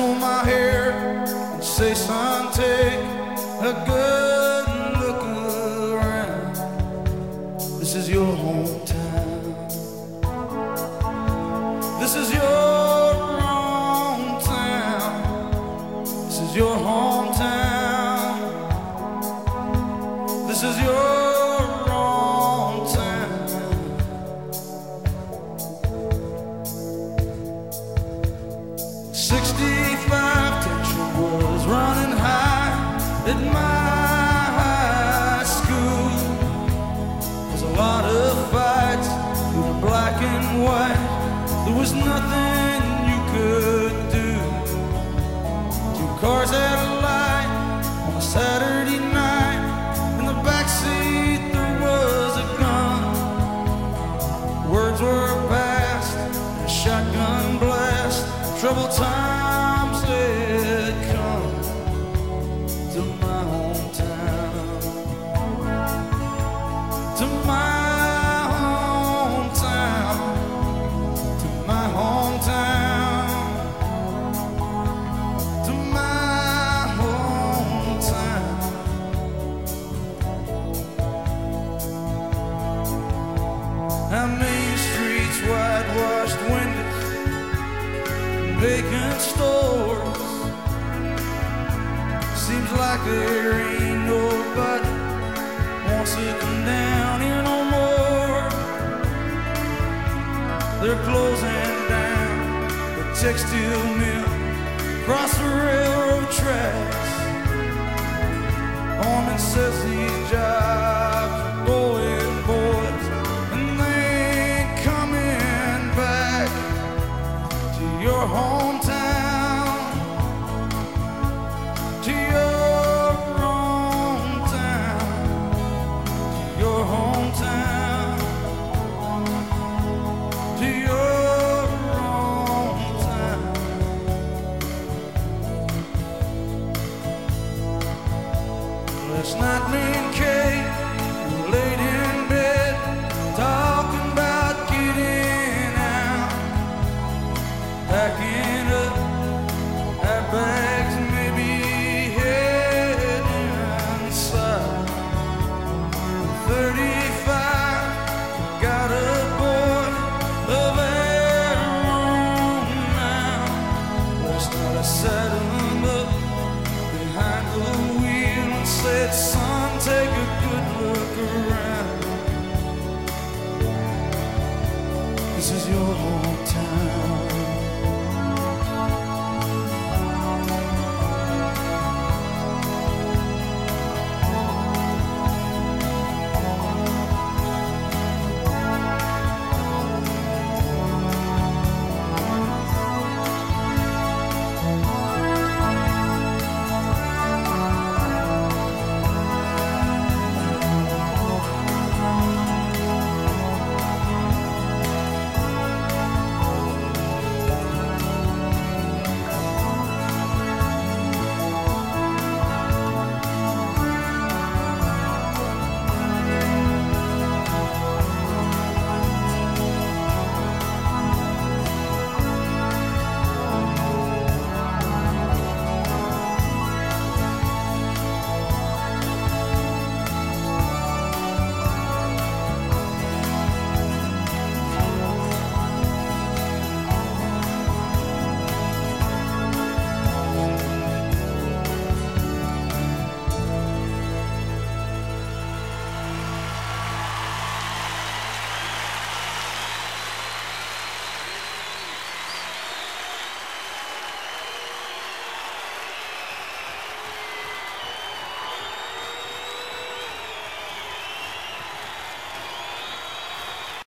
pull my hair and say, son, take a good look around. This is your hometown. This is your hometown. This is your hometown. This is your hometown. 65 tension was running high at my high school. There's a lot of fights through the black and white. There was nothing you could do. Two cars had a light on a Saturday night. In the backseat there was a gun. Words were passed and a shotgun blast. Troubled times had come to my hometown. To my hometown. To my hometown. To my hometown. Our main streets, whitewashed windows, vacant stores. Seems like there ain't nobody wants to come down here no more. They're closing down the textile mill across the railroad tracks. Orman says these jobs are going, boys, and they ain't coming back to your hometown, to your hometown, to your hometown, to your hometown. Last night me and Kate were laid in bed talking about getting out, packing up our bags and maybe heading inside. 35, got a boy of our own now. Last night I sat him up behind the wheel and said, son, take a good look around.